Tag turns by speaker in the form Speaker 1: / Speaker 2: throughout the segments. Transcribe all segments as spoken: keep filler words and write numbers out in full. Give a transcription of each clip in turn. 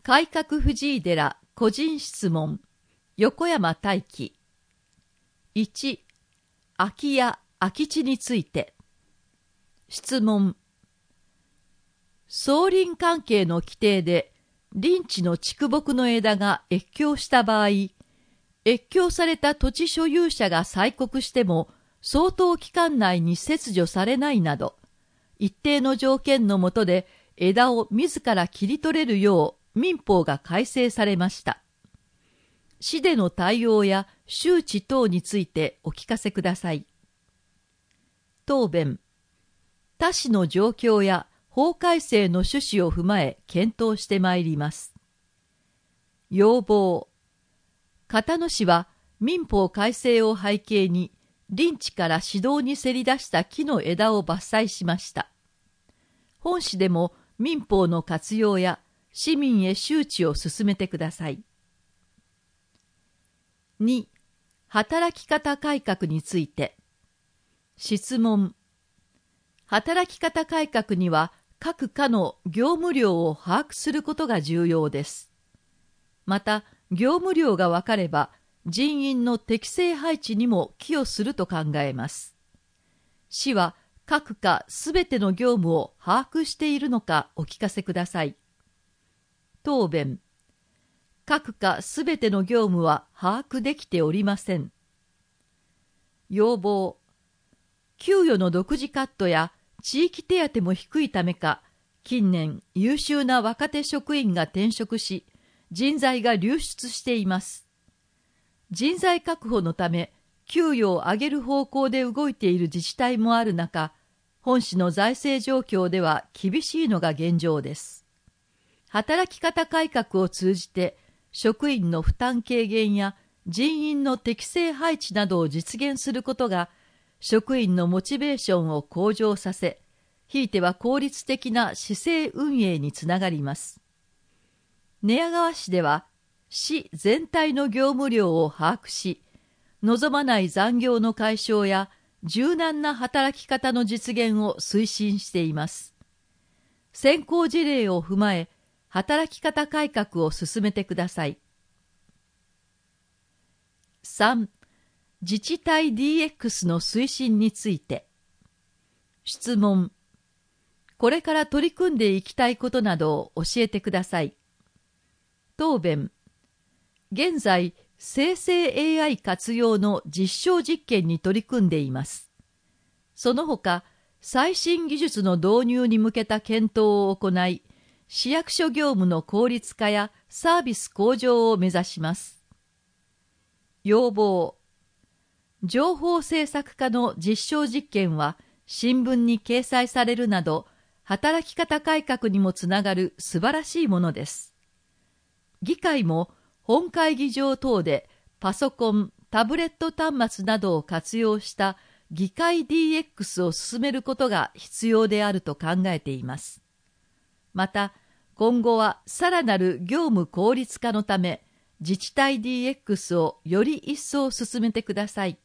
Speaker 1: 改革藤井寺個人質問横山大輝。いち、空き家・空き地について。質問。相鄰関係の規定で林地の竹木の枝が越境した場合、越境された土地所有者が催告しても相当期間内に切除されないなど、一定の条件の下で枝を自ら切り取れるよう民法が改正されました。市での対応や周知等についてお聞かせください。答弁。他市の状況や法改正の趣旨を踏まえ検討してまいります。要望。片野市は民法改正を背景に林地から市道にせり出した木の枝を伐採しました。本市でも民法の活用や市民へ周知を進めてください。に、働き方改革について。質問。働き方改革には各課の業務量を把握することが重要です。また、業務量が分かれば人員の適正配置にも寄与すると考えます。市は各課すべての業務を把握しているのかお聞かせください。答弁。各課すべての業務は把握できておりません。要望。給与の独自カットや地域手当も低いためか、近年優秀な若手職員が転職し、人材が流出しています。人材確保のため、給与を上げる方向で動いている自治体もある中、本市の財政状況では厳しいのが現状です。働き方改革を通じて、職員の負担軽減や人員の適正配置などを実現することが、職員のモチベーションを向上させ、ひいては効率的な市政運営につながります。寝屋川市では、市全体の業務量を把握し、望まない残業の解消や柔軟な働き方の実現を推進しています。先行事例を踏まえ、働き方改革を進めてください。さん、自治体 ディーエックス の推進について。質問。これから取り組んでいきたいことなどを教えてください。答弁。現在、生成 エーアイ 活用の実証実験に取り組んでいます。その他、最新技術の導入に向けた検討を行い、市役所業務の効率化やサービス向上を目指します。要望。情報制作課の実証実験は新聞に掲載されるなど、働き方改革にもつながる素晴らしいものです。議会も本会議場等でパソコン、タブレット端末などを活用した議会 ディーエックス を進めることが必要であると考えています。また、今後はさらなる業務効率化のため、自治体 ディーエックス をより一層進めてください。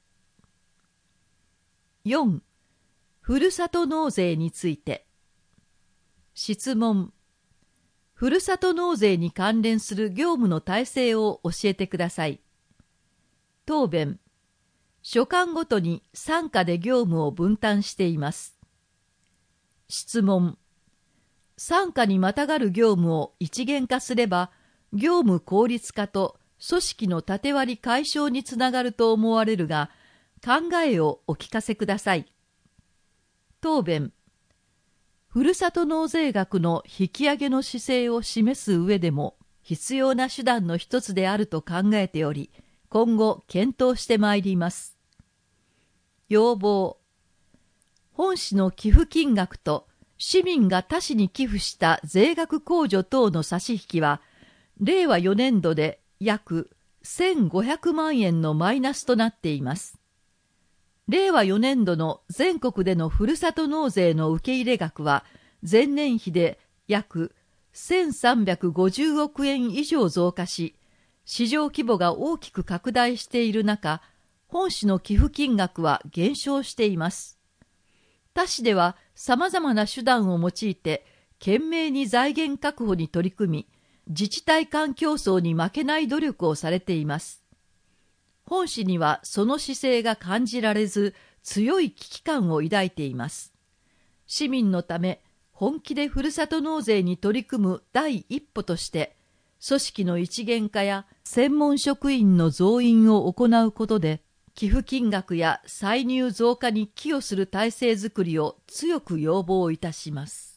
Speaker 1: よん、ふるさと納税について。質問。ふるさと納税に関連する業務の体制を教えてください。答弁。所管ごとに傘下で業務を分担しています。質問。傘下にまたがる業務を一元化すれば、業務効率化と組織の縦割り解消につながると思われるが、考えをお聞かせください。答弁。ふるさと納税額の引き上げの姿勢を示す上でも必要な手段の一つであると考えており、今後検討してまいります。要望。本市の寄付金額と市民が他市に寄付した税額控除等の差し引きは、れいわよねんどで約せんごひゃくまんえんのマイナスとなっています。れいわよねんどの全国でのふるさと納税の受け入れ額は前年比で約せんさんびゃくごじゅうおくえん以上増加し、市場規模が大きく拡大している中、本市の寄付金額は減少しています。他市では様々な手段を用いて懸命に財源確保に取り組み、 自治体間競争に負けない努力をされています。本市にはその姿勢が感じられず、強い危機感を抱いています。市民のため、本気でふるさと納税に取り組む第一歩として、組織の一元化や専門職員の増員を行うことで、寄付金額や歳入増加に寄与する体制づくりを強く要望いたします。